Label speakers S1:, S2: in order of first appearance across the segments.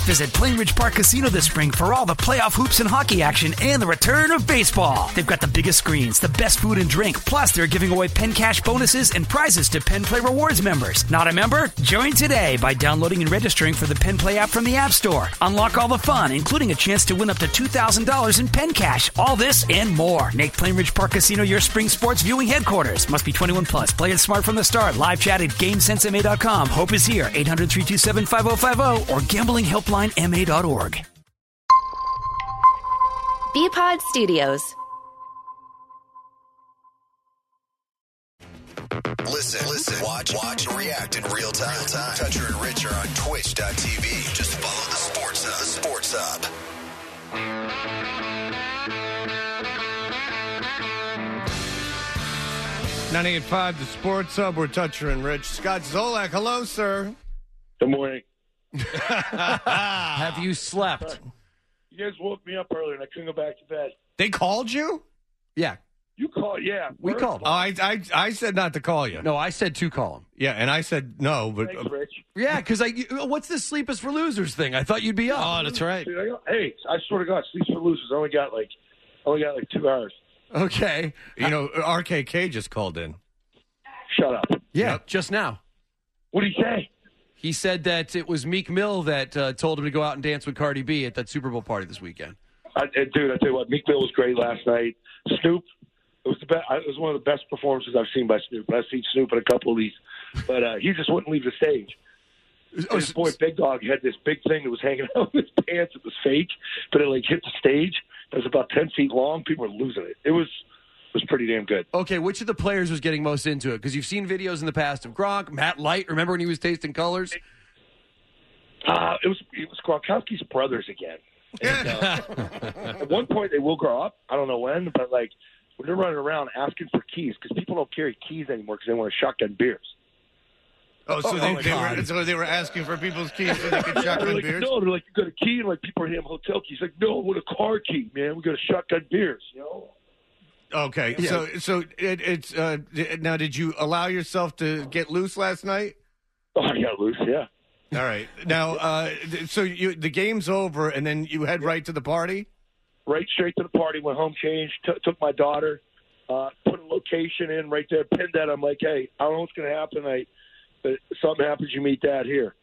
S1: Visit Plainridge Park Casino this spring for all the playoff hoops and hockey action and the return of baseball. They've got the biggest screens, the best food and drink, plus they're giving away Penn Cash bonuses and prizes to Penn Play Rewards members. Not a member? Join today by downloading and registering for the Penn Play app from the App Store. Unlock all the fun, including a chance to win up to $2,000 in Penn Cash. All this and more. Make Plainridge Park Casino your spring sports viewing headquarters. Must be 21 plus. Play it smart from the start. Live chat at GameSenseMA.com. Hope is here. 800-327-5050 or gamblinghelplinema.org.
S2: BPod Studios.
S3: Listen, watch, and react in real time. Toucher and Rich are on Twitch.tv. Just follow the Sports Hub.
S4: 98.5, the Sports Hub. We're Toucher and Rich. Scott Zolak, hello, sir.
S5: Good morning.
S6: Have you slept?
S5: You guys woke me up earlier, and I couldn't go back to bed.
S4: They called you?
S6: Yeah.
S5: You called, yeah.
S6: We called him.
S4: Oh, I said not to call you.
S6: No, I said to call him.
S4: Yeah, and I said no, but
S5: Thanks, Rich.
S6: Yeah, because what's this sleep is for losers thing? I thought you'd be up.
S7: Oh, that's right.
S5: Dude, I swear to God, sleep for losers. I only got like 2 hours.
S6: Okay.
S4: you know, RKK just called in.
S5: Shut up.
S6: Yeah,
S4: Yep.
S6: just now.
S5: What did he say?
S6: He said that it was Meek Mill that told him to go out and dance with Cardi B at that Super Bowl party this weekend.
S5: Dude, I tell you what, Meek Mill was great last night. Snoop, it was it was one of the best performances I've seen by Snoop. I've seen Snoop in a couple of these, but he just wouldn't leave the stage. His boy Big Dog had this big thing that was hanging out of his pants. It was fake, but it like hit the stage. It was about 10 feet long. People were losing it. It was pretty damn good.
S6: Okay, which of the players was getting most into it? Because you've seen videos in the past of Gronk, Matt Light. Remember when he was tasting colors?
S5: It was Gronkowski's brothers again. And, at one point, they will grow up. I don't know when, but like when they're running around asking for keys because people don't carry keys anymore because they want to shotgun beers.
S4: Oh, so they were asking for people's keys so they could shotgun
S5: like,
S4: beers?
S5: No, they're like, you got a key? And like people are handing him hotel keys. Like, no, what a car key, man. We got to shotgun beers, you know?
S4: Okay,
S6: Yeah.
S4: so it's now. Did you allow yourself to get loose last night?
S5: Oh, I got loose, yeah.
S4: All right. Now, so the game's over, and then you head right to the party?
S5: Right straight to the party, went home, changed, took my daughter, put a location in right there, pinned that. I'm like, hey, I don't know what's going to happen. But if something happens, you meet Dad here.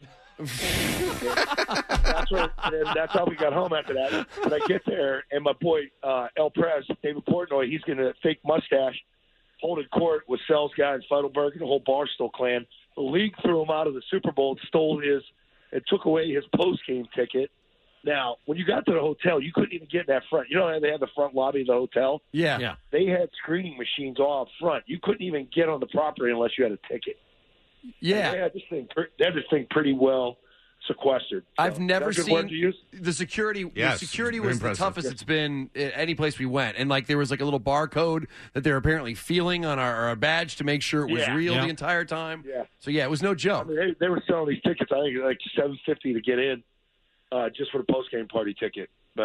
S5: That's how we got home after that. But I get there, and my boy, El Prez, David Portnoy, he's going to fake mustache, hold in court with Sells guy and Feidelberg and the whole Barstool clan. The league threw him out of the Super Bowl, stole his, and took away his post-game ticket. Now, when you got to the hotel, you couldn't even get in that front. You know how they had the front lobby of the hotel?
S6: Yeah.
S5: They had screening machines all up front. You couldn't even get on the property unless you had a ticket.
S6: Yeah.
S5: They had this thing pretty well sequestered. So,
S6: I've never
S5: is that a good word
S6: seen
S5: to use?
S6: the security.
S4: Yes,
S6: the security
S4: very
S6: was
S4: impressive.
S6: the toughest it's been at any place we went, and like there was like a little barcode that they were apparently feeling on our badge to make sure it was real the entire time.
S5: Yeah.
S6: So yeah, it was no joke.
S5: I mean, they were selling these tickets. I think like $750 to get in, just for the post game party ticket. But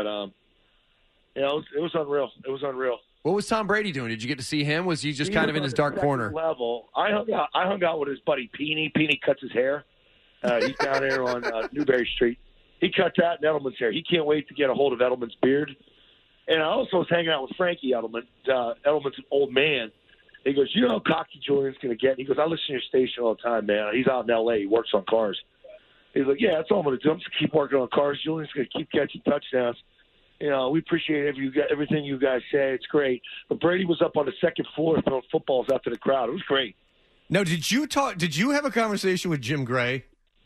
S5: it was unreal. It was unreal.
S6: What was Tom Brady doing? Did you get to see him? Was he just kind of in his dark corner?
S5: Level. I hung out with his buddy Peeny. Peeny cuts his hair. He's down there on Newberry Street. He cut that in Edelman's hair. He can't wait to get a hold of Edelman's beard. And I also was hanging out with Frankie Edelman. Edelman's an old man. He goes, you know how cocky Julian's going to get? He goes, I listen to your station all the time, man. He's out in L.A. He works on cars. He's like, yeah, that's all I'm going to do. I'm just going to keep working on cars. Julian's going to keep catching touchdowns. You know, we appreciate everything you guys say. It's great. But Brady was up on the second floor throwing footballs out to the crowd. It was great.
S4: Now, did you have a conversation with Jim Gray?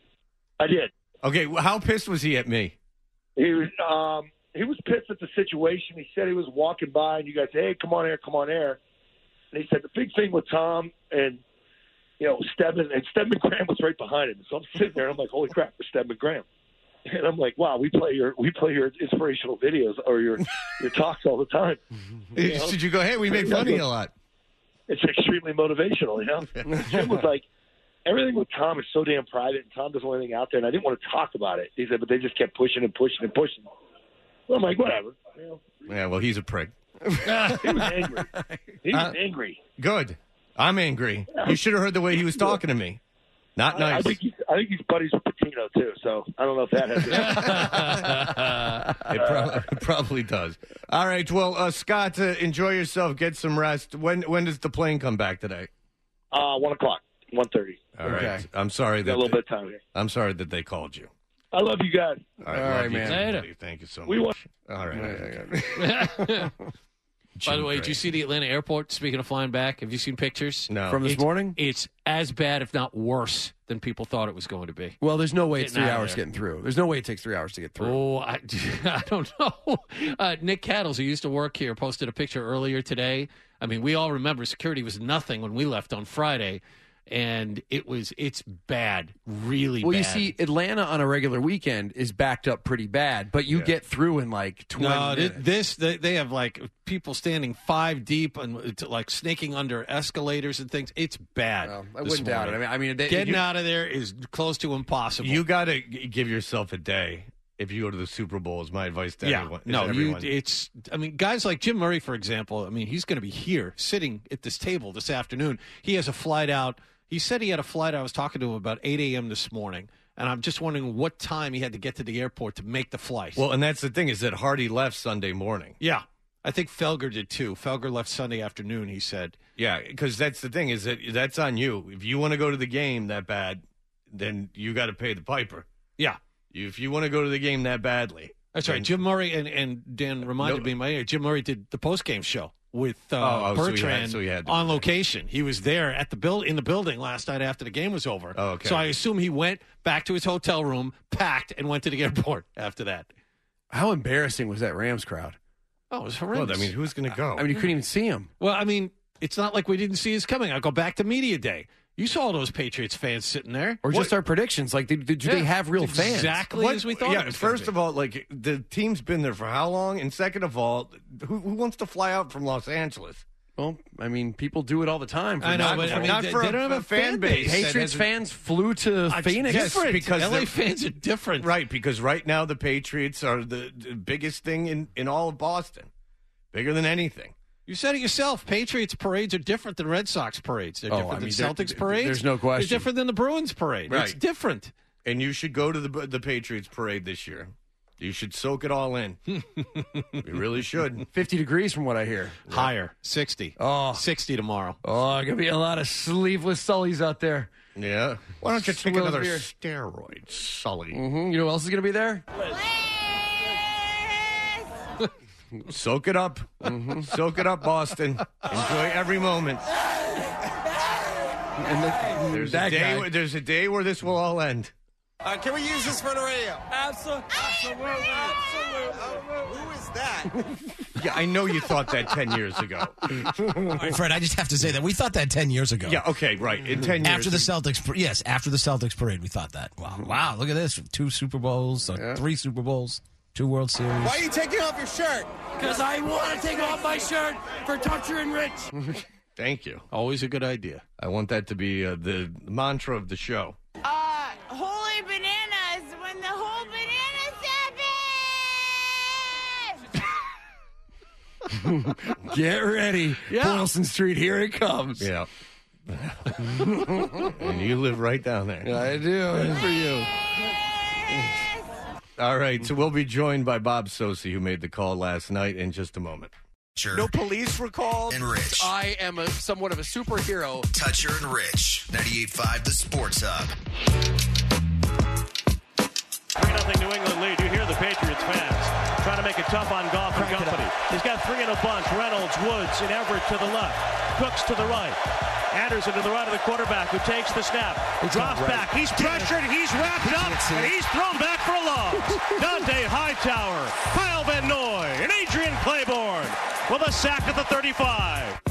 S5: I did.
S4: Okay, how pissed was he at me?
S5: He was pissed at the situation. He said he was walking by, and you guys said, hey, come on air. And he said the big thing with Tom and, you know, Stedman Graham was right behind him. So I'm sitting there, and I'm like, holy crap, it's Stedman Graham. And I'm like, wow, we play your inspirational videos or your talks all the time. You know?
S4: Did you go, hey, we make fun of you a lot?
S5: It's extremely motivational, you know? Jim was like, everything with Tom is so damn private, and Tom doesn't want anything out there, and I didn't want to talk about it. He said, but they just kept pushing and pushing and pushing. Well, I'm like, whatever. You know?
S4: Yeah, well, he's a prick.
S5: He was angry. He was angry.
S4: Good. I'm angry. You should have heard the way he was talking to me. Not nice.
S5: I think he's buddies with Patino, too, so I don't know if that has
S4: It probably does. All right, well, Scott, enjoy yourself. Get some rest. When does the plane come back today?
S5: 1 o'clock, 1:30.
S4: All right. I'm sorry that
S5: Got a little bit of time here.
S4: I'm sorry that they called you.
S5: I love you guys.
S4: All right,
S6: All right,
S4: love you
S6: man.
S4: too,
S7: Later.
S4: buddy. Thank you so much.
S5: We won.
S4: All right.
S7: By the way, did you see the Atlanta airport? Speaking of flying back, have you seen pictures?
S4: No.
S6: From this morning?
S7: It's as bad, if not worse, than people thought it was going to be.
S6: Well, there's no way it's
S7: Getting
S6: 3
S7: out of
S6: hours
S7: there.
S6: getting through. There's no way it takes 3 hours to get through.
S7: Oh, I don't know. Nick Cattles, who used to work here, posted a picture earlier today. I mean, we all remember security was nothing when we left on Friday, and it's bad, really
S6: Well,
S7: bad.
S6: you see, Atlanta on a regular weekend is backed up pretty bad, but you get through in like 20
S7: No,
S6: minutes.
S7: they have like people standing 5 deep and like snaking under escalators and things. It's bad.
S6: Well, I
S7: this
S6: wouldn't doubt it.
S7: morning.
S6: I mean,
S7: Getting out of there is close to impossible.
S4: You got to give yourself a day if you go to the Super Bowl. Is my advice to everyone.
S7: No,
S4: everyone.
S7: I mean, guys like Jim Murray, for example. I mean, he's going to be here sitting at this table this afternoon. He has a flight out. He said he had a flight. I was talking to him about 8 a.m. this morning, and I'm just wondering what time he had to get to the airport to make the flight.
S4: Well, and that's the thing is that Hardy left Sunday morning.
S7: Yeah, I think Felger did too. Felger left Sunday afternoon, he said.
S4: Yeah, because that's the thing is that that's on you. If you want to go to the game that bad, then you got to pay the piper.
S7: Yeah.
S4: If you want to go to the game that badly.
S7: That's right. Jim Murray and Dan reminded me, Jim Murray did the post-game show with Bertrand
S4: so he had to
S7: on
S4: be there.
S7: location. He was there at in the building last night after the game was over.
S4: Oh, okay.
S7: So I assume he went back to his hotel room, packed, and went to the airport after that.
S6: How embarrassing was that Rams crowd?
S7: Oh, it was
S4: Well,
S7: horrendous.
S4: I mean, who's going to go?
S6: I mean, you couldn't even see him.
S7: Well, I mean, it's not like we didn't see his coming. I'll go back to media day. You saw all those Patriots fans sitting there.
S6: Or just our predictions. Like, do they have real fans?
S7: Exactly as we thought.
S4: Yeah,
S7: it was gonna
S4: first
S7: be.
S4: of all, like the team's been there for how long? And second of all, who wants to fly out from Los Angeles?
S6: Well, I mean, people do it all the time.
S7: I know, but I mean,
S4: not
S7: they
S4: for
S7: don't have a fan base.
S6: Patriots fans flew to Phoenix.
S4: Yes,
S7: Different.
S4: because
S7: LA
S4: they're-
S7: fans are different.
S4: Right, because right now the Patriots are the biggest thing in all of Boston. Bigger than anything.
S7: You said it yourself. Patriots parades are different than Red Sox parades. They're
S6: Oh,
S7: different
S6: I mean,
S7: than Celtics parades.
S6: there's no question.
S7: They're different than the Bruins parade.
S4: Right.
S7: It's different.
S4: And you should go to the Patriots parade this year. You should soak it all in. You really should.
S6: 50 degrees from what I hear.
S7: Higher, 60.
S6: Oh.
S7: 60 tomorrow.
S6: Oh, going to be a lot of sleeveless Sullys out there.
S4: Yeah. Why don't you take
S6: Swill
S4: another
S6: beer.
S4: steroid, Sully?
S6: You know who else is going to be there?
S4: Soak it up. Soak it up, Boston. Enjoy every moment.
S6: And
S4: There's
S6: that guy.
S4: there's a day where this will all end.
S8: Can we use this for the radio? Absolutely. Who is that?
S4: Yeah, I know you thought that 10 years ago.
S9: All right, Fred, I just have to say that we thought that 10 years ago.
S4: Yeah, okay, right. In 10 years.
S9: After the Celtics, yes, after the Celtics parade, we thought that. Wow, look at this. 2 Super Bowls, 3 Super Bowls, 2 World Series.
S8: Why are you taking off your shirt?
S10: Because I want to take off my shirt for Toucher and Rich.
S4: Thank you.
S7: Always a good idea.
S4: I want that to be the mantra of the show.
S11: Holy bananas when the whole bananas happen!
S6: Get ready. Boylston Street, here it comes.
S4: Yeah. And you live right down there.
S6: I do. Good for you.
S4: All right, so we'll be joined by Bob Sosi, who made the call last night, in just a moment.
S3: Sure.
S4: No police were called.
S3: And Rich.
S6: I am somewhat of a superhero.
S3: Toucher and Rich. 98.5 The Sports Hub.
S12: 3-0 New England lead. You hear the Patriots fans trying to make it tough on Goff and company. He's got 3 in a bunch. Reynolds, Woods, and Everett to the left. Cooks to the right. Anderson to the right of the quarterback who takes the snap. Drops back. He's pressured. He's wrapped up. And he's thrown back for a loss. Dante Hightower, Kyle Van Noy, and Adrian Claiborne with a sack at the 35.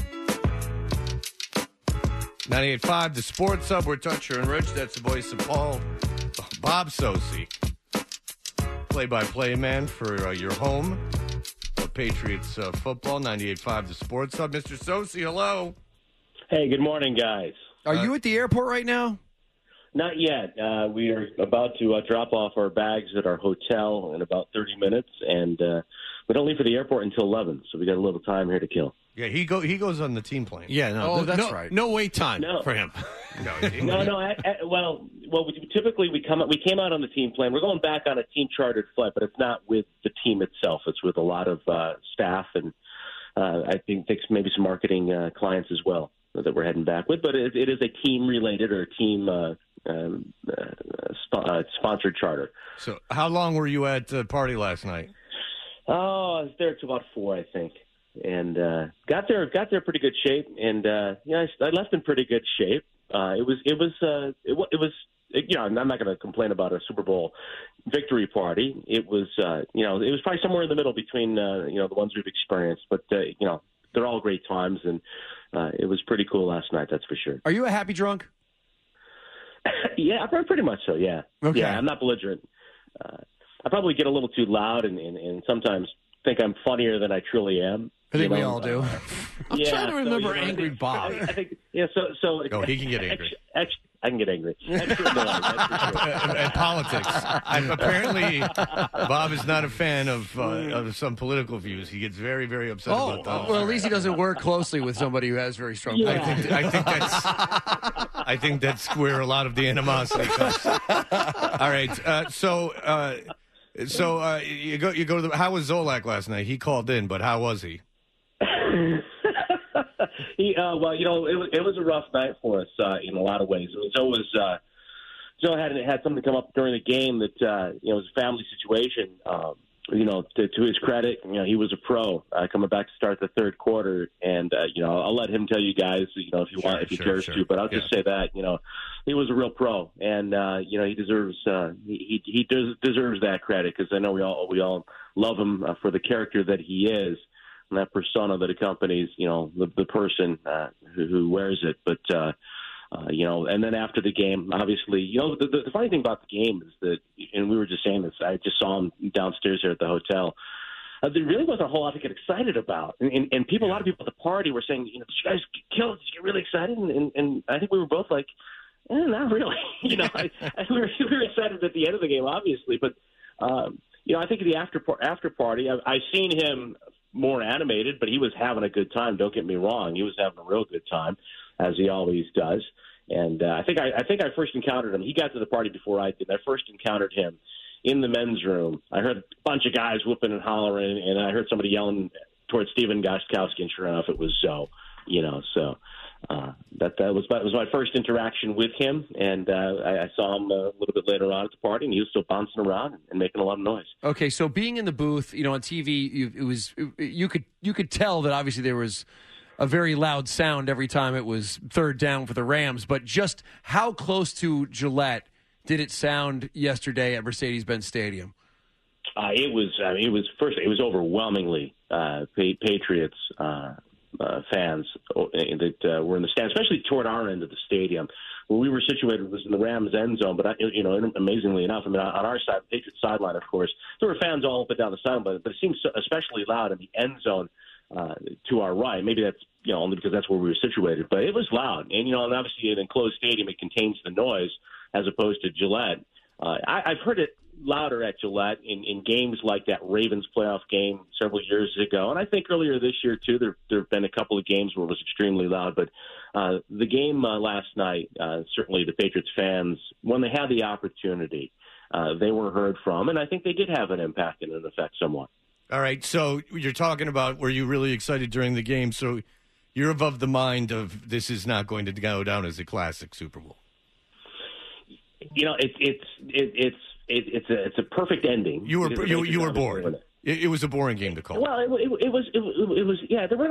S4: 98.5 The Sports Hub. We're Toucher and Rich. That's the voice of Bob Sosi. Play-by-play man for your home. Patriots football. 98.5 The Sports Hub. Mr. Sosi, hello.
S13: Hey, good morning, guys.
S6: Are you at the airport right now?
S13: Not yet. We are about to drop off our bags at our hotel in about 30 minutes, and we don't leave for the airport until 11, so we got a little time here to kill.
S4: Yeah, he goes on the team plane.
S7: Yeah,
S6: that's right.
S7: No wait time for him.
S13: Well, typically we came out on the team plane. We're going back on a team chartered flight, but it's not with the team itself. It's with a lot of staff and I think maybe some marketing clients as well that we're heading back with. But it is a team related or a team sponsored charter.
S4: So, how long were you at the party last night?
S13: Oh, I was there till about 4, I think. And got there pretty good shape, and I left in pretty good shape. It was I'm not going to complain about a Super Bowl victory party. It was it was probably somewhere in the middle between the ones we've experienced, but they're all great times, and it was pretty cool last night. That's for sure.
S6: Are you a happy drunk?
S13: Yeah, pretty much so. Yeah,
S6: okay.
S13: Yeah, I'm not belligerent. I probably get a little too loud, and sometimes think I'm funnier than I truly am.
S6: I think we all do.
S7: I'm trying to remember Angry Bob.
S13: I think, so
S4: he can get angry.
S13: I can get angry.
S4: And politics. Apparently, Bob is not a fan of some political views. He gets very, very upset about those.
S6: Well, at least he doesn't work closely with somebody who has very strong.
S4: Yeah. I think that's where a lot of the animosity comes. All right, so you go to the. How was Zolak last night? He called in, but how was he?
S13: Well, it was a rough night for us in a lot of ways. Joe had something come up during the game that it was a family situation. To his credit, he was a pro coming back to start the third quarter, and I'll let him tell you guys, if you want, if he cares to. But I'll just say that he was a real pro, and he deserves he deserves that credit, because I know we all love him for the character that he is. And that persona that accompanies, the person who wears it. But, and then after the game, obviously, the funny thing about the game is that, and we were just saying this, I just saw him downstairs here at the hotel. There really wasn't a whole lot to get excited about. And people, a lot of people at the party were saying, did you guys kill it? Did you get really excited? And I think we were both like, not really. We were excited at the end of the game, obviously. But, I think the after party, I've seen him more animated, but he was having a good time. Don't get me wrong; he was having a real good time, as he always does. And I think I first encountered him. He got to the party before I did. I first encountered him in the men's room. I heard a bunch of guys whooping and hollering, and I heard somebody yelling towards Stephen Gostkowski, and sure enough, it was Zoe. So that was my first interaction with him, and I saw him a little bit later on at the party, and he was still bouncing around and making a lot of noise.
S6: Okay, so being in the booth, on TV, you could tell that obviously there was a very loud sound every time it was third down for the Rams, but just how close to Gillette did it sound yesterday at Mercedes-Benz Stadium?
S13: It was overwhelmingly Patriots fans that were in the stand, especially toward our end of the stadium. Where we were situated was in the Rams end zone, but amazingly enough, on our side, the Patriots sideline, of course, there were fans all up and down the sideline, but it seemed especially loud in the end zone to our right. Maybe that's only because that's where we were situated, but it was loud, and obviously in an enclosed stadium, it contains the noise as opposed to Gillette. I've heard it louder at Gillette in games like that Ravens playoff game several years ago. And I think earlier this year, too, there have been a couple of games where it was extremely loud. But the game last night, certainly the Patriots fans, when they had the opportunity, they were heard from. And I think they did have an impact and an effect somewhat.
S4: All right. So you're talking about, were you really excited during the game? So you're of the mind of this is not going to go down as a classic Super Bowl.
S13: It's a perfect ending.
S4: You were bored. It was a boring game to call.
S13: Well, it was. Yeah, there were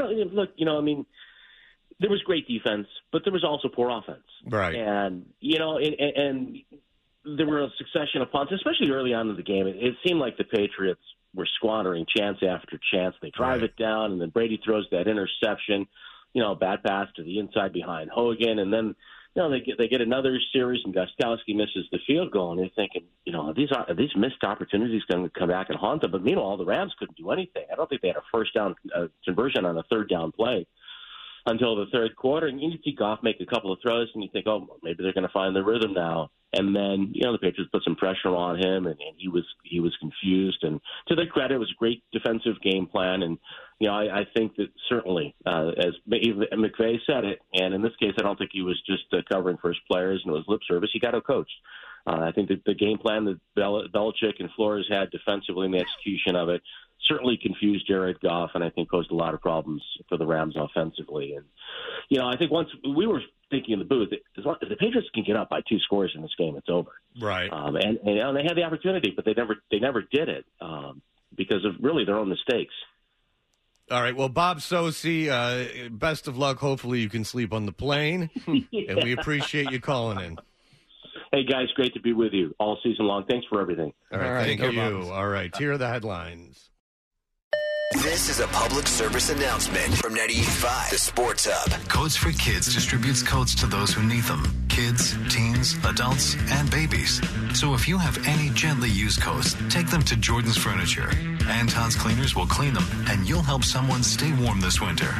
S13: there was great defense, but there was also poor offense.
S4: Right.
S13: And and there were a succession of punts, especially early on in the game. It seemed like the Patriots were squandering chance after chance. They drive it down, and then Brady throws that interception. Bad pass to the inside behind Hogan, and then. They get another series, and Gostkowski misses the field goal, and they're thinking, are these missed opportunities going to come back and haunt them? But meanwhile, the Rams couldn't do anything. I don't think they had a first down conversion on a third down play until the third quarter. And you see Goff make a couple of throws, and you think, maybe they're going to find their rhythm now. And then, the Patriots put some pressure on him, and he was confused. And to their credit, it was a great defensive game plan. And, I think that certainly, as McVay said it, and in this case, I don't think he was just covering for his players and it was lip service. He got out-coached. I think that the game plan that Belichick and Flores had defensively in the execution of it certainly confused Jared Goff, and I think caused a lot of problems for the Rams offensively. And, I think once we were thinking in the booth, as long as the Patriots can get up by 2 scores in this game, it's over.
S4: Right.
S13: And they had the opportunity, but they never did it because of really their own mistakes.
S4: All right. Well, Bob Socci, best of luck. Hopefully you can sleep on the plane, and we appreciate you calling in.
S13: Hey, guys, great to be with you all season long. Thanks for everything.
S4: All right, thank you. All right, here are the headlines.
S3: This is a public service announcement from 98.5, the Sports Hub.
S14: Coats for Kids distributes coats to those who need them. Kids, teens, adults, and babies. So if you have any gently used coats, take them to Jordan's Furniture. Anton's Cleaners will clean them, and you'll help someone stay warm this winter.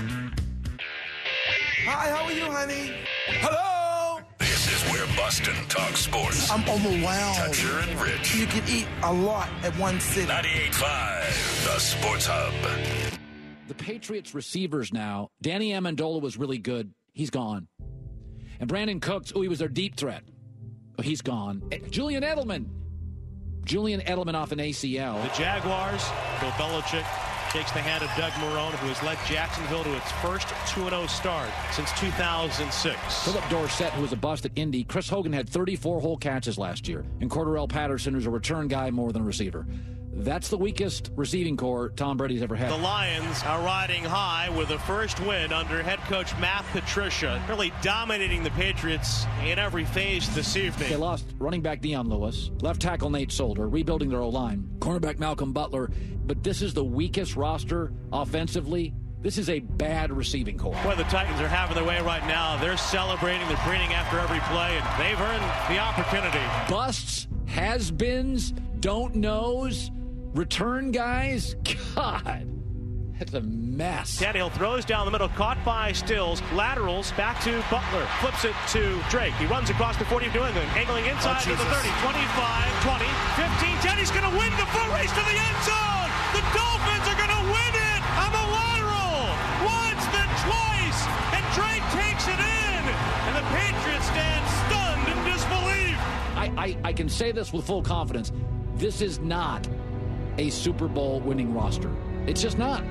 S8: Hi, how are you, honey? Hello?
S3: This is where Boston talks sports.
S8: I'm overwhelmed.
S3: Toucher and Rich.
S8: You can eat a lot at one sitting.
S3: 98.5, the Sports Hub.
S15: The Patriots receivers now. Danny Amendola was really good. He's gone. And Brandon Cooks, he was their deep threat. Oh, he's gone. Julian Edelman off an ACL.
S12: The Jaguars, Bill Belichick takes the hand of Doug Marrone, who has led Jacksonville to its first 2-0 start since 2006.
S15: Philip Dorsett, who was a bust at Indy. Chris Hogan had 34 whole catches last year. And Cordarrelle Patterson, who's a return guy more than a receiver. That's the weakest receiving core Tom Brady's ever had.
S12: The Lions are riding high with a first win under head coach Matt Patricia, really dominating the Patriots in every phase this evening.
S15: They lost running back Dion Lewis, left tackle Nate Solder, rebuilding their O-line, cornerback Malcolm Butler, but this is the weakest roster offensively. This is a bad receiving core.
S12: Boy, the Titans are having their way right now. They're celebrating, they're grinning after every play, and they've earned the opportunity.
S15: Busts, has-beens, don't knows, return guys, God, that's a mess.
S12: Tannehill throws down the middle, caught by Stills, laterals back to Butler, flips it to Drake. He runs across the 40 of New England, angling inside to the 30, 25, 20, 15, 10. He's going to win the foot race to the end zone. The Dolphins are going to win it on the lateral. Once, then twice, and Drake takes it in, and the Patriots stand stunned in disbelief.
S15: I can say this with full confidence. This is not a Super Bowl winning roster. It's just not.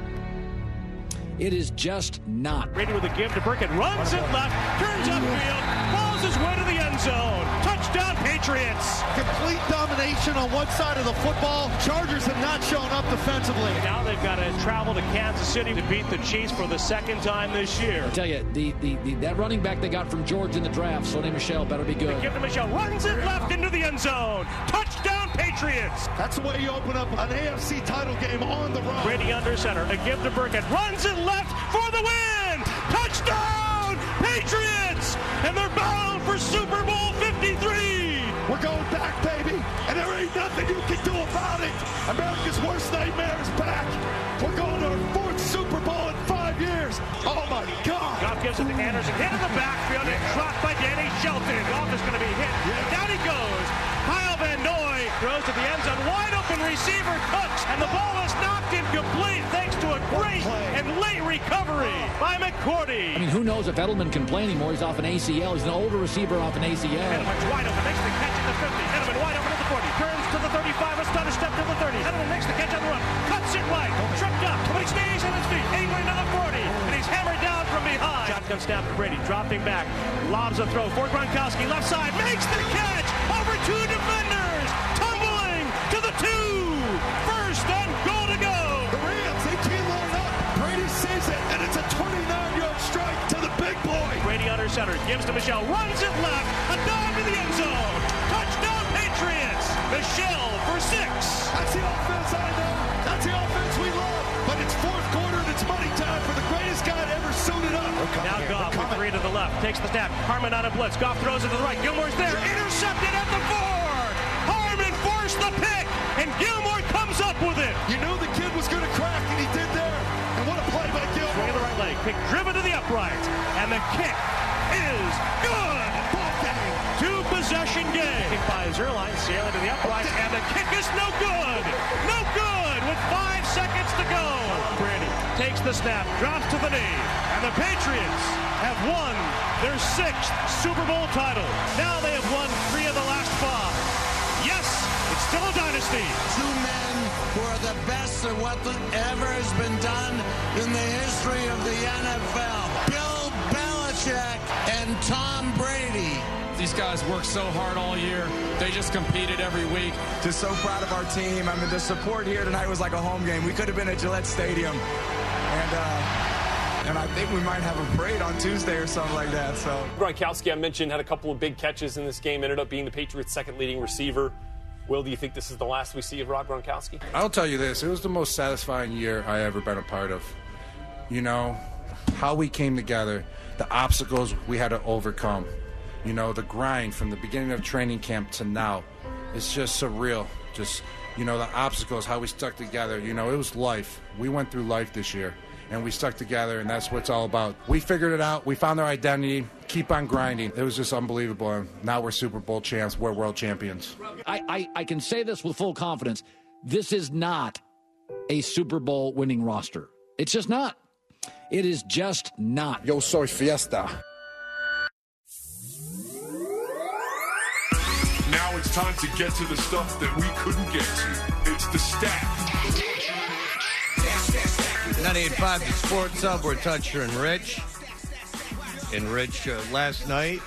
S15: It is just not.
S12: Brady with a give to Burkett, runs it left, turns upfield, falls his way to the end zone. Touchdown, Patriots.
S7: Complete domination on one side of the football. Chargers have not shown up defensively.
S12: Now they've got to travel to Kansas City to beat the Chiefs for the second time this year.
S15: I tell you, that running back they got from Georgia in the draft, Sonny Michel, better be good.
S12: The give to Michel, runs it left into the end zone. Touchdown, Patriots.
S7: That's the way you open up an AFC title game on the road.
S12: Brady under center, a give to Burkett, runs it left for the win. Touchdown, Patriots. And they're bound for Super Bowl 53.
S7: We're going back, baby, and there ain't nothing you can do about it. America's worst nightmare is back. We're going to our 4th Super Bowl in 5 years. Oh, my God.
S12: Goff gives it to Anderson, hit in the backfield, and dropped by Danny Shelton. Goff is going to be hit. Yeah. Down he goes. Kyle Van Noy throws to the end zone. Wide open receiver Cooks, and the ball is knocked incomplete thanks to a great and late recovery by McCourty.
S15: I mean, who knows if Edelman can play anymore? He's off an ACL. He's an older receiver off an ACL.
S12: Edelman's wide open, makes the catch at the 50. Edelman wide open at the 40. Turns to the 35, a stutter step to the 30. Edelman makes the catch on the run. Cuts it right. Tripped up, but he stays on his feet. Angling to the 40, and he's hammered down from behind. Shotgun snap to Brady, dropping back. Lobs a throw for Gronkowski, left side. Makes the catch over 2 defenders. Tumbling to the 2. First and goal to go.
S7: The Rams, they can't line up. Brady sees it, and it's a 29-yard strike to the big boy.
S12: Brady under center, gives to Michel, runs it left, a dive to the end zone. Touchdown, Patriots. Michel for 6.
S7: That's the offense I know. That's the offense we love. But it's 4th quarter, and it's money time for the greatest guy to ever suit it up.
S12: Now Goff with 3 to the left, takes the snap. Harmon on a blitz. Goff throws it to the right. Gilmore's there, intercepted at the 4. Harmon forced the pick, and Gilmore comes up with it.
S7: You knew the kid was going to crack, and he did there. And what a play by Gilmore.
S12: Swing of the right leg, pick driven to the upright, and the kick is good.
S7: Ball game.
S12: 2-possession game. Kick by Zerline, sailing to the upright, and the kick is no good. No good with 5 seconds to go. Brady takes takes the snap, drops to the knee, and the Patriots have won their 6th Super Bowl title. Now they have won 3 of the last 5. Yes, it's still a dynasty.
S8: 2 men who are the best at what ever has been done in the history of the NFL. Bill Belichick and Tom Brady.
S16: These guys work so hard all year. They just competed every week.
S17: Just so proud of our team. I mean, the support here tonight was like a home game. We could have been at Gillette Stadium. And I think we might have a parade on Tuesday or something like that. So
S18: Gronkowski, I mentioned, had a couple of big catches in this game, ended up being the Patriots' second leading receiver. Will, do you think this is the last we see of Rob Gronkowski?
S19: I'll tell you this. It was the most satisfying year I ever been a part of. You know, how we came together, the obstacles we had to overcome. You know, the grind from the beginning of training camp to now. It's just surreal. Just, you know, the obstacles, how we stuck together. You know, it was life. We went through life this year, and we stuck together, and that's what it's all about. We figured it out. We found our identity. Keep on grinding. It was just unbelievable. And now we're Super Bowl champs. We're world champions.
S15: I can say this with full confidence. This is not a Super Bowl winning roster. It's just not. It is just not.
S19: Yo soy fiesta.
S20: Now it's time to get to the stuff that we couldn't get to. It's the stack.
S4: 98.5 The Sports Hub. We're Toucher and Rich. And Rich, last night,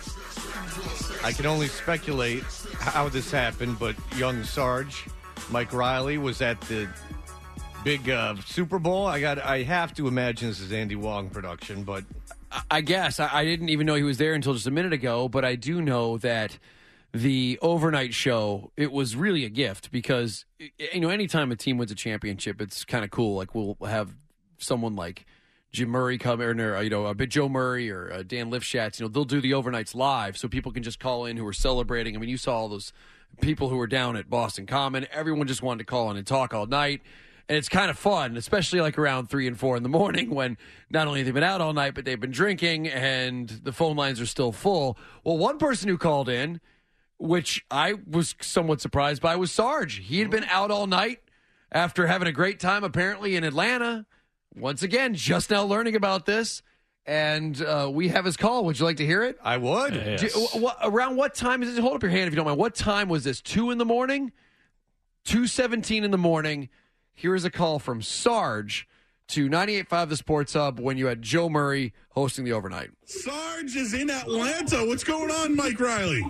S4: I can only speculate how this happened, but young Sarge, Mike Riley, was at the big Super Bowl. I have to imagine this is Andy Wong production, but
S6: I guess. I didn't even know he was there until just a minute ago, but I do know that the overnight show, it was really a gift because, you know, anytime a team wins a championship, it's kind of cool. Like, we'll have someone like Jim Murray come in, or, you know, a bit Joe Murray or Dan Lifshatz. You know, they'll do the overnights live so people can just call in who are celebrating. I mean, you saw all those people who were down at Boston Common. Everyone just wanted to call in and talk all night. And it's kind of fun, especially like around 3 and 4 in the morning when not only they've been out all night, but they've been drinking and the phone lines are still full. Well, one person who called in, which I was somewhat surprised by, was Sarge. He had been out all night after having a great time, apparently, in Atlanta. Once again, just now learning about this. And we have his call. Would you like to hear it?
S4: I would.
S6: Yes. Around what time is it? Hold up your hand if you don't mind. What time was this? 2 in the morning? 2:17 in the morning. Here is a call from Sarge to 98.5 The Sports Hub when you had Joe Murray hosting the overnight.
S21: Sarge is in Atlanta. What's going on, Mike Riley?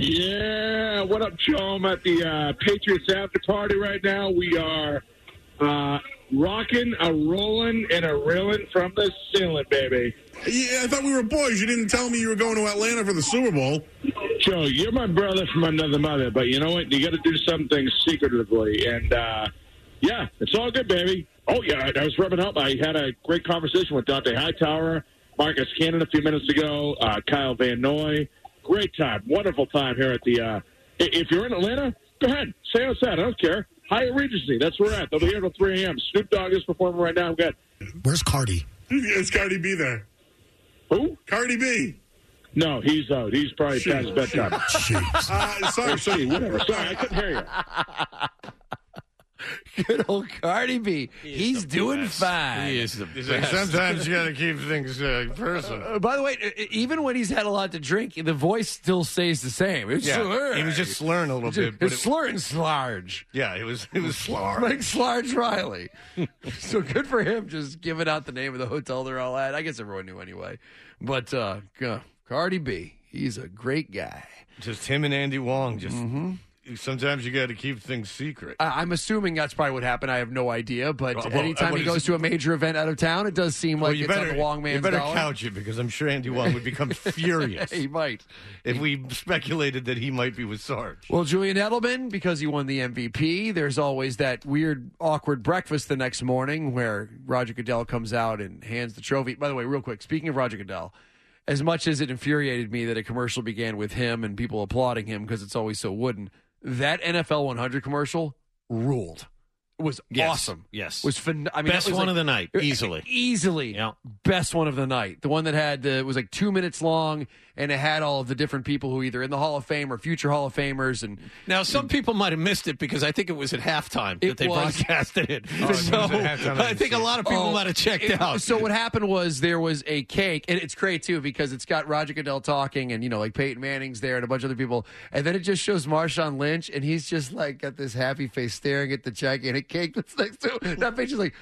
S22: Yeah, what up, Joe? I'm at the Patriots after party right now. We are rocking, a rolling, and a reeling from the ceiling, baby.
S21: Yeah, I thought we were boys. You didn't tell me you were going to Atlanta for the Super Bowl.
S22: Joe, you're my brother from another mother, but you know what? You got to do something secretively, and yeah, it's all good, baby. Oh, yeah, I was rubbing up. I had a great conversation with Dante Hightower, Marcus Cannon a few minutes ago, Kyle Van Noy. Great time. Wonderful time here at the if you're in Atlanta, go ahead. Stay outside. I don't care. Hyatt Regency. That's where we're at. They'll be here till 3 a.m. Snoop Dogg is performing right now. I'm good.
S21: Where's Cardi? Is Cardi B there?
S22: Who?
S21: Cardi B.
S22: No, he's out. He's probably past bedtime.
S21: Sorry.
S22: Whatever. Sorry, I couldn't hear you.
S6: Good old Cardi B. He's doing fine.
S4: He is the best. Sometimes you got to keep things personal.
S6: By the way, even when he's had a lot to drink, the voice still stays the same. It's
S4: he was just slurring a little bit.
S6: It's slurring Slarge.
S4: Yeah, it was Slarge.
S6: Like Slarge Riley. So good for him just giving out the name of the hotel they're all at. I guess everyone knew anyway. But Cardi B, he's a great guy.
S4: Just him and Andy Wong. Just sometimes you got to keep things secret.
S6: I'm assuming that's probably what happened. I have no idea. But anytime he goes to a major event out of town, it does seem like it's on the Wong man's
S4: You better
S6: dollar.
S4: couch it because I'm sure Andy Wong would become furious.
S6: He might.
S4: If we speculated that he might be with Sarge.
S6: Well, Julian Edelman, because he won the MVP, there's always that weird, awkward breakfast the next morning where Roger Goodell comes out and hands the trophy. By the way, real quick, speaking of Roger Goodell, as much as it infuriated me that a commercial began with him and people applauding him because it's always so wooden, that NFL 100 commercial ruled. was
S7: Yes.
S6: awesome.
S7: Yes.
S6: Was I mean,
S7: Best
S6: that was
S7: one
S6: like-
S7: of the night, easily.
S6: Easily. Best one of the night. The one that had it was like 2 minutes long, and it had all of the different people who either in the Hall of Fame or future Hall of Famers. And
S7: Now, some people might have missed it because I think it was at halftime that they
S6: was.
S7: broadcasted it.
S6: Oh, it was
S7: so
S6: at halftime.
S7: I think a lot of people might have checked out.
S6: So what happened was there was a cake, and it's great too because it's got Roger Goodell talking, and like Peyton Manning's there and a bunch of other people, and then it just shows Marshawn Lynch, and he's just like got this happy face staring at the gigantic cake that's next to him. That picture's like,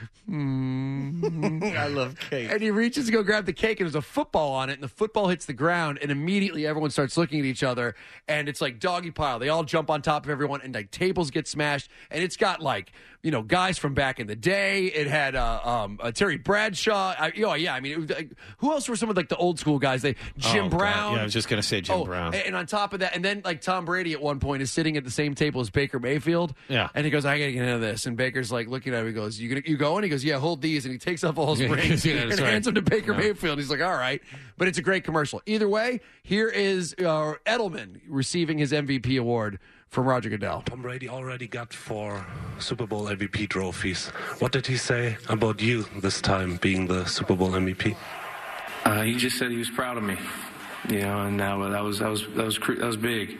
S4: I love cake.
S6: and he reaches to go grab the cake, and there's a football on it, and the football hits the ground, and immediately everyone starts looking at each other, and it's like doggy pile. They all jump on top of everyone, and like tables get smashed, and it's got like guys from back in the day. It had Terry Bradshaw. I mean, it was, who else were some of like the old school guys? Jim
S7: God.
S6: Brown.
S7: Yeah, I was just going to say Jim Brown.
S6: And on top of that, and then like Tom Brady at one point is sitting at the same table as Baker Mayfield.
S7: Yeah.
S6: And he goes, I got to get into this. And Baker's like looking at him. He goes, you going? He goes, yeah, hold these. And he takes off all his rings
S7: Yeah,
S6: and
S7: that's right.
S6: hands them to Baker Mayfield. He's like, all right. But it's a great commercial. Either way, here is Edelman receiving his MVP award from Roger Goodell.
S1: Tom Brady already got 4 Super Bowl MVP trophies. What did he say about you this time being the Super Bowl MVP?
S2: He just said he was proud of me, and that was big.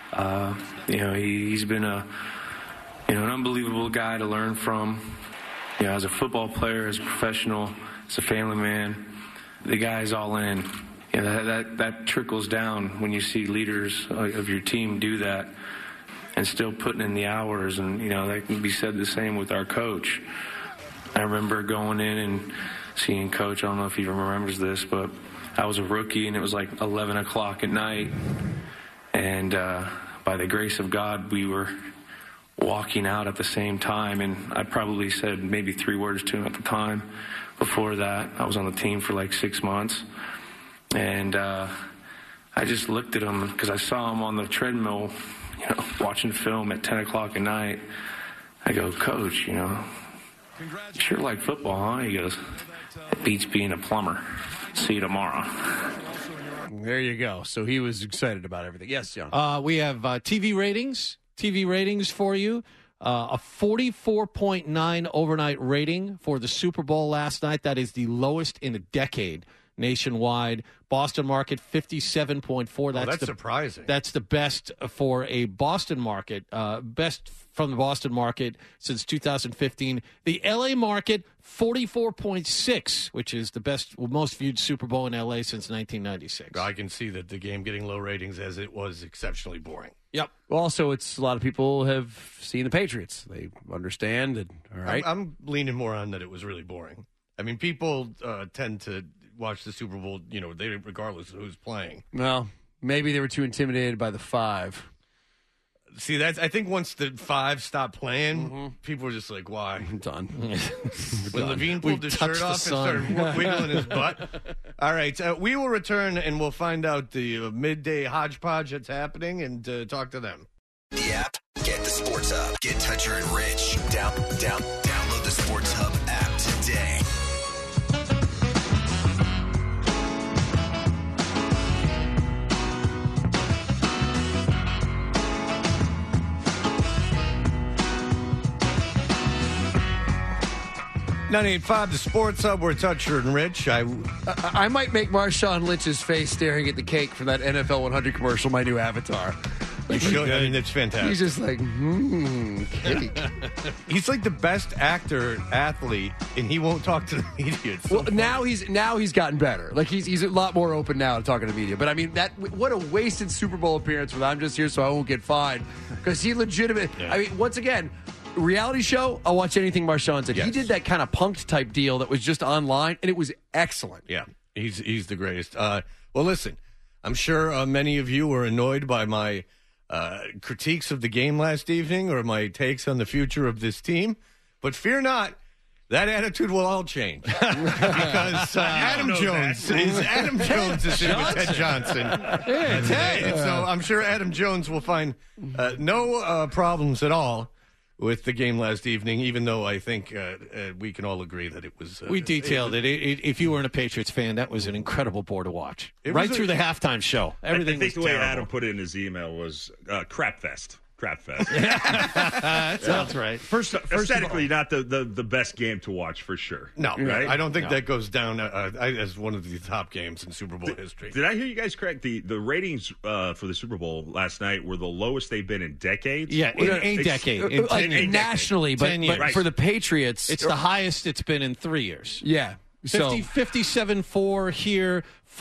S2: He's been an unbelievable guy to learn from. As a football player, as a professional, as a family man, the guy's all in. That trickles down when you see leaders of your team do that and still putting in the hours, and that can be said the same with our coach. I remember going in and seeing Coach. I don't know if he even remembers this, but I was a rookie, and it was like 11 o'clock at night, and by the grace of God, we were walking out at the same time, and I probably said maybe 3 words to him at the time. Before that, I was on the team for like 6 months, and I just looked at him because I saw him on the treadmill, watching film at 10 o'clock at night. I go, Coach, you sure like football, huh? He goes, it beats being a plumber. See you tomorrow.
S6: There you go. So he was excited about everything. Yes, John.
S7: We have TV ratings for you. A 44.9 overnight rating for the Super Bowl last night. That is the lowest in a decade nationwide. Boston market 57.4.
S4: That's surprising.
S7: That's the best for a Boston market. Best from the Boston market since 2015. The LA market 44.6, which is the most viewed Super Bowl in LA since 1996.
S4: I can see that the game getting low ratings as it was exceptionally boring.
S7: Yep.
S6: Well, also, it's a lot of people have seen the Patriots. They understand it. All right.
S4: I'm leaning more on that it was really boring. I mean, people tend to watch the Super Bowl, regardless of who's playing.
S6: Well, maybe they were too intimidated by the 5.
S4: See, I think once the 5 stopped playing, people were just like, why?
S6: I'm done.
S4: When Levine pulled his shirt off and started wiggling his butt. All right, we will return and we'll find out the midday hodgepodge that's happening and talk to them.
S3: The app, get the Sports Hub. Get Toucher and Rich. Download the Sports Hub app today.
S4: .985 the Sports Hub. We're Toucher and Rich.
S6: I might make Marshawn Lynch's face staring at the cake from that NFL 100 commercial my new avatar.
S4: You should. I mean, it's fantastic.
S6: He's just like, cake.
S4: He's like the best athlete, and he won't talk to the media.
S6: Well, now he's gotten better. Like he's a lot more open now to talking to media. But I mean, what a wasted Super Bowl appearance with I'm just here so I won't get fined, because he legitimately. Yeah. I mean, once again. Reality show, I'll watch anything Marshawn said. Yes. He did that kind of punked type deal that was just online, and it was excellent.
S4: Yeah, he's the greatest. Well, listen, I'm sure many of you were annoyed by my critiques of the game last evening or my takes on the future of this team, but fear not, that attitude will all change because Adam Jones is in with Ted Johnson today. And so I'm sure Adam Jones will find no problems at all with the game last evening, even though I think we can all agree that it was...
S7: we detailed it. If you weren't a Patriots fan, that was an incredible ball to watch. Right through the halftime show. Everything
S23: I think
S7: was
S23: the way
S7: terrible.
S23: Adam put it in his email was crap fest.
S5: Crap fest.
S7: That sounds right.
S5: First aesthetically, not the best game to watch for sure.
S4: No,
S5: right?
S4: I don't think that goes down as one of the top games in Super Bowl history.
S5: Did I hear you guys correct? The ratings for the Super Bowl last night were the lowest they've been in decades.
S7: Yeah, in a decade.
S6: Nationally, but for the Patriots,
S7: it's the highest it's been in 3 years.
S6: Yeah.
S7: 57-4 here,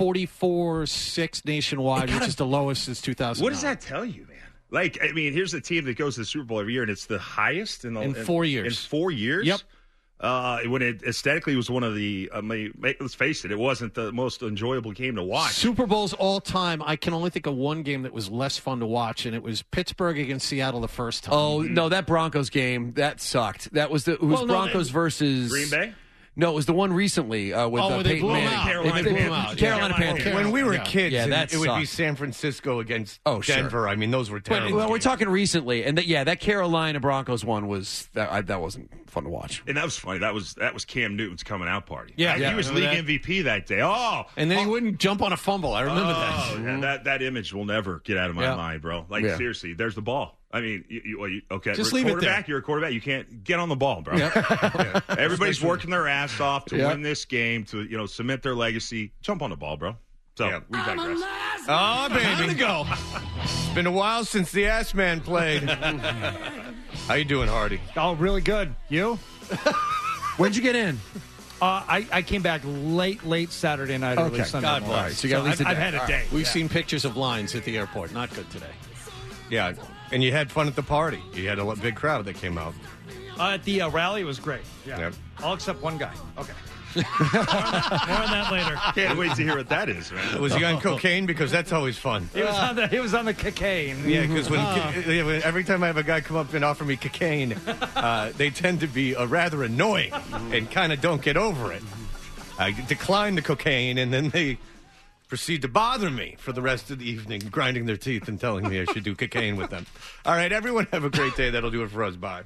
S7: 44-6 nationwide, which is the lowest since 2009.
S5: What does that tell you, man? Like, I mean, here's a team that goes to the Super Bowl every year, and it's the highest in
S7: 4 years.
S5: In 4 years?
S7: Yep.
S5: When it aesthetically was one of the, let's face it wasn't the most enjoyable game to watch.
S7: Super Bowls all time, I can only think of one game that was less fun to watch, and it was Pittsburgh against Seattle the first time.
S6: Oh, no, that Broncos game, that sucked. That was Broncos versus
S5: Green Bay?
S6: No, it was the one recently with Peyton Manning.
S7: They blew them out.
S6: Carolina Panthers.
S4: When we were kids,
S6: that
S4: it would be
S6: sucked.
S4: San Francisco against Denver.
S6: Sure.
S4: I mean, those were terrible.
S6: Well, we're talking recently, and that Carolina Broncos one was that wasn't fun to watch.
S5: And that was funny. That was Cam Newton's coming out party.
S7: Yeah,
S5: he was league MVP that day.
S7: And then he wouldn't jump on a fumble. I remember that.
S5: Yeah, that image will never get out of my mind, bro. Like seriously, there's the ball. I mean, okay,
S7: just leave it there.
S5: You're a quarterback. You can't get on the ball, bro. Everybody's working their ass off to win this game, to cement their legacy. Jump on the ball, bro. So we digress.
S4: Oh, baby,
S7: time to go.
S4: It's been a while since the Ass Man played. How you doing, Hardy?
S9: Oh, really good. You?
S6: When'd you get in?
S9: I came back late Saturday night, early Sunday morning.
S6: All right, so you got at least a day.
S9: I've had a day.
S7: We've seen pictures of lines at the airport. Not good today.
S4: Yeah, and you had fun at the party. You had a big crowd that came out.
S9: At the rally, it was great. Yeah.
S4: Yep.
S9: All except one guy. Okay. More on that later.
S5: Can't wait to hear what that is, man.
S4: Was he on cocaine? Because that's always fun.
S9: He was on the cocaine.
S4: Yeah, because every time I have a guy come up and offer me cocaine, they tend to be rather annoying and kind of don't get over it. I decline the cocaine, and then they proceed to bother me for the rest of the evening, grinding their teeth and telling me I should do cocaine with them. All right, everyone have a great day. That'll do it for us. Bye.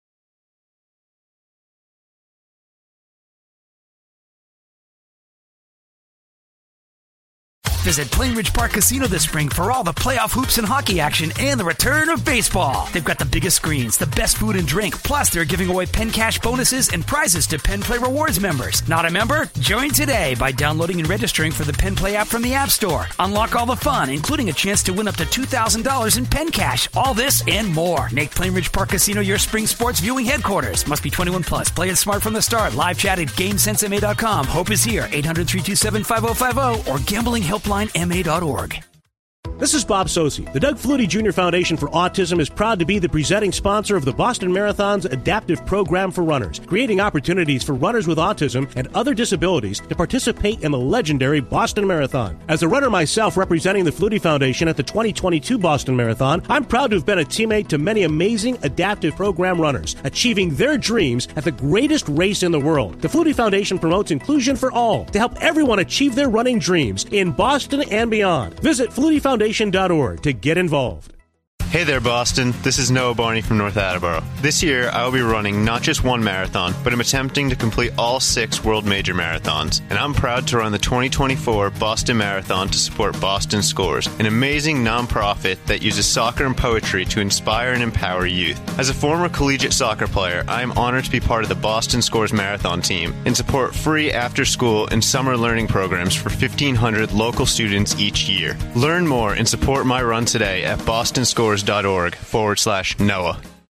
S23: Visit Plainridge Park Casino this spring for all the playoff hoops and hockey action and the return of baseball. They've got the biggest screens, the best food and drink, plus they're giving away Penn Cash bonuses and prizes to Penn Play Rewards members. Not a member? Join today by downloading and registering for the Penn Play app from the App Store. Unlock all the fun, including a chance to win up to $2,000 in Penn Cash. All this and more. Make Plainridge Park Casino your spring sports viewing headquarters. Must be 21 plus. Play it smart from the start. Live chat at GameSenseMA.com. Hope is here. 800-327-5050 or gamblinghelplinema.org.
S24: This is Bob Sosi. The Doug Flutie Jr. Foundation for Autism is proud to be the presenting sponsor of the Boston Marathon's adaptive program for runners, creating opportunities for runners with autism and other disabilities to participate in the legendary Boston Marathon. As a runner myself representing the Flutie Foundation at the 2022 Boston Marathon, I'm proud to have been a teammate to many amazing adaptive program runners, achieving their dreams at the greatest race in the world. The Flutie Foundation promotes inclusion for all to help everyone achieve their running dreams in Boston and beyond. Visit FlutieFoundation.org to get involved.
S25: Hey there, Boston. This is Noah Barney from North Attleboro. This year, I will be running not just one marathon, but I'm attempting to complete all 6 world major marathons. And I'm proud to run the 2024 Boston Marathon to support Boston Scores, an amazing nonprofit that uses soccer and poetry to inspire and empower youth. As a former collegiate soccer player, I am honored to be part of the Boston Scores Marathon team and support free after-school and summer learning programs for 1,500 local students each year. Learn more and support my run today at bostonscores.org/Noah.